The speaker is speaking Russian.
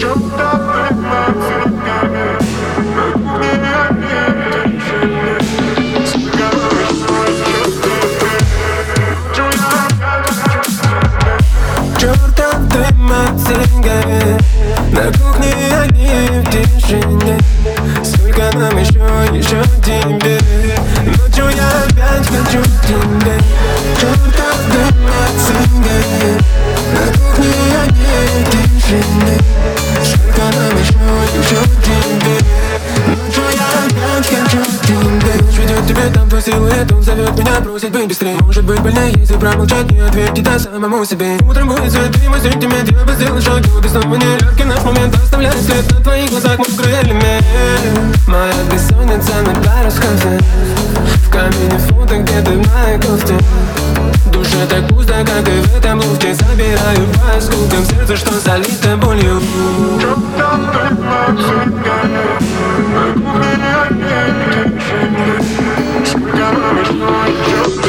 Чертов дым от сигарет, на кухне огни в тишине. Сколько нам еще тебе? Ночью я опять хочу тебе. Чертов дым от сигарет, на кухне огни в тишине. Сколько нам еще тебе? Ночью я опять хочу тебе. Ночь ведет тебе там твой силуэт, он зовет меня, просит быть быстрее. Может быть больнее, если промолчать, не ответить да самому себе. Утром будет свет, и мой сентимент, я бы сделал шаг, но ты снова нелегкий наш момент оставляет след на твоих глазах, мокрый элемент. Моя бессонница на пару скользит, в камине фото где-то в моей кофте. В душе так пусто, как и в этом луфте. Забираю по осколкам сердце, что залито болью. Сколько нам еще